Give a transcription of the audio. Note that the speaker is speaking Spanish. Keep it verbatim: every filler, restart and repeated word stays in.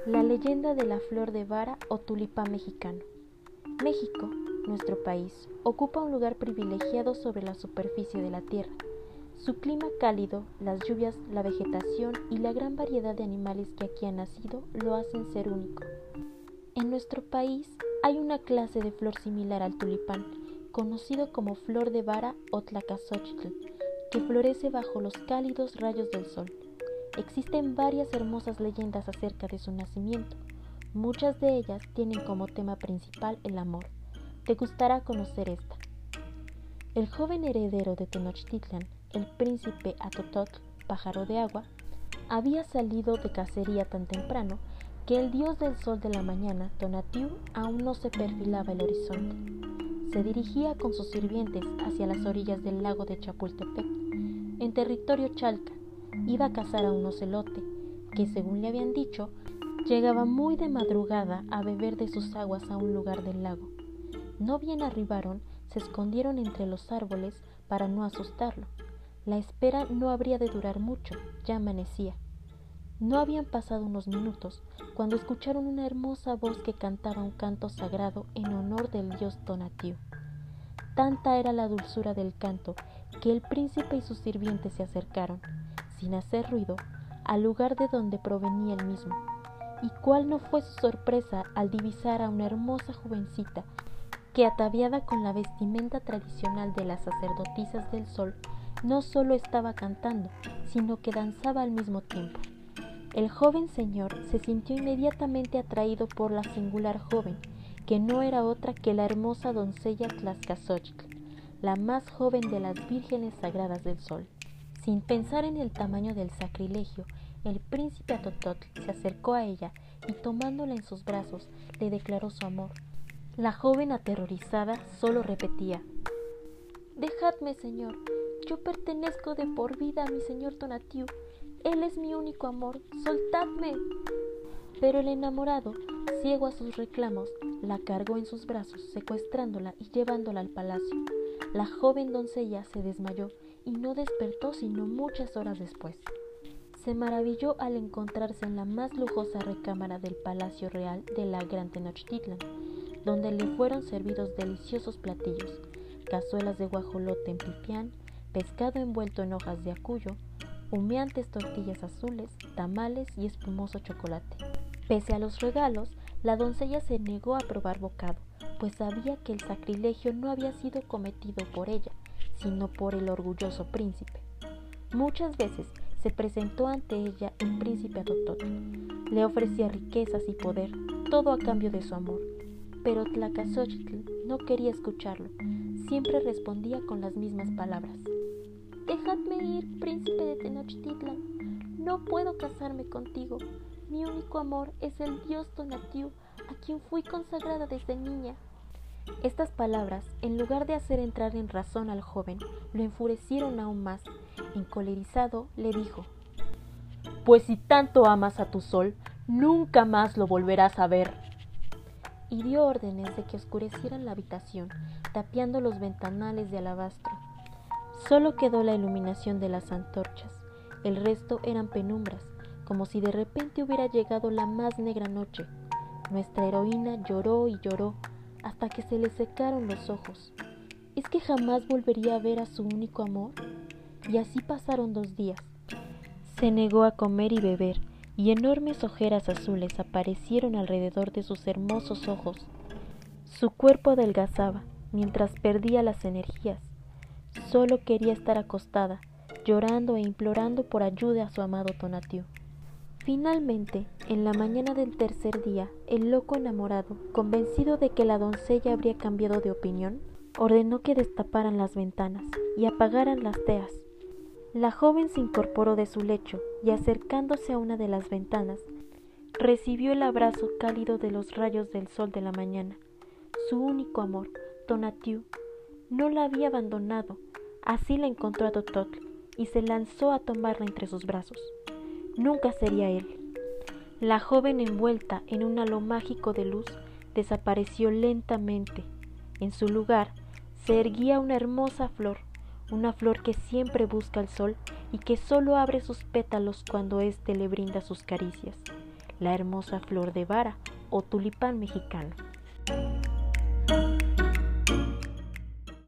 La leyenda de la flor de vara o tulipán mexicano. México, nuestro país, ocupa un lugar privilegiado sobre la superficie de la tierra. Su clima cálido, las lluvias, la vegetación y la gran variedad de animales que aquí han nacido lo hacen ser único. En nuestro país hay una clase de flor similar al tulipán, conocido como flor de vara o tlacazóchitl, que florece bajo los cálidos rayos del sol. Existen varias hermosas leyendas acerca de su nacimiento. Muchas de ellas tienen como tema principal el amor. Te gustará conocer esta. El joven heredero de Tenochtitlan, el príncipe Atototl, pájaro de agua, había salido de cacería tan temprano que el dios del sol de la mañana, Tonatiuh, aún no se perfilaba el horizonte. Se dirigía con sus sirvientes hacia las orillas del lago de Chapultepec, en territorio chalca. Iba a cazar a un ocelote, que según le habían dicho, llegaba muy de madrugada a beber de sus aguas a un lugar del lago. No bien arribaron, se escondieron entre los árboles para no asustarlo. La espera no habría de durar mucho, ya amanecía. No habían pasado unos minutos cuando escucharon una hermosa voz que cantaba un canto sagrado en honor del dios Tonatiuh. Tanta era la dulzura del canto que el príncipe y sus sirvientes se acercaron, sin hacer ruido, al lugar de donde provenía el mismo. Y cuál no fue su sorpresa al divisar a una hermosa jovencita que, ataviada con la vestimenta tradicional de las sacerdotisas del sol, no solo estaba cantando, sino que danzaba al mismo tiempo. El joven señor se sintió inmediatamente atraído por la singular joven, que no era otra que la hermosa doncella Tlazcazóchitl, la más joven de las vírgenes sagradas del sol. Sin pensar en el tamaño del sacrilegio, el príncipe Atototl se acercó a ella y, tomándola en sus brazos, le declaró su amor. La joven, aterrorizada, solo repetía: «Dejadme, señor, yo pertenezco de por vida a mi señor Tonatiuh, él es mi único amor, soltadme». Pero el enamorado, ciego a sus reclamos, la cargó en sus brazos, secuestrándola y llevándola al palacio. La joven doncella se desmayó y no despertó sino muchas horas después. Se maravilló al encontrarse en la más lujosa recámara del palacio real de la Gran Tenochtitlan, donde le fueron servidos deliciosos platillos: cazuelas de guajolote en pipián, pescado envuelto en hojas de acuyo, humeantes tortillas azules, tamales y espumoso chocolate. Pese a los regalos, la doncella se negó a probar bocado, pues sabía que el sacrilegio no había sido cometido por ella, sino por el orgulloso príncipe. Muchas veces se presentó ante ella el príncipe Atototl. Le ofrecía riquezas y poder, todo a cambio de su amor. Pero Tlacazóchitl no quería escucharlo. Siempre respondía con las mismas palabras: «Dejadme ir, príncipe de Tenochtitlan. No puedo casarme contigo. Mi único amor es el dios Tonatiuh, a quien fui consagrada desde niña». Estas palabras, en lugar de hacer entrar en razón al joven, lo enfurecieron aún más. Encolerizado, le dijo: «Pues si tanto amas a tu sol, nunca más lo volverás a ver». Y dio órdenes de que oscurecieran la habitación, tapiando los ventanales de alabastro. Solo quedó la iluminación de las antorchas. El resto eran penumbras, como si de repente hubiera llegado la más negra noche. Nuestra heroína lloró y lloró hasta que se le secaron los ojos. ¿Es que jamás volvería a ver a su único amor? Y así pasaron dos días. Se negó a comer y beber, y enormes ojeras azules aparecieron alrededor de sus hermosos ojos. Su cuerpo adelgazaba mientras perdía las energías. Solo quería estar acostada, llorando e implorando por ayuda a su amado Tonatiuh. Finalmente, en la mañana del tercer día, el loco enamorado, convencido de que la doncella habría cambiado de opinión, ordenó que destaparan las ventanas y apagaran las teas. La joven se incorporó de su lecho y, acercándose a una de las ventanas, recibió el abrazo cálido de los rayos del sol de la mañana. Su único amor, Tonatiuh, no la había abandonado. Así la encontró a Atototl y se lanzó a tomarla entre sus brazos. Nunca sería él. La joven, envuelta en un halo mágico de luz, desapareció lentamente. En su lugar se erguía una hermosa flor, una flor que siempre busca el sol y que solo abre sus pétalos cuando éste le brinda sus caricias. la hermosa flor de vara o tulipán mexicano.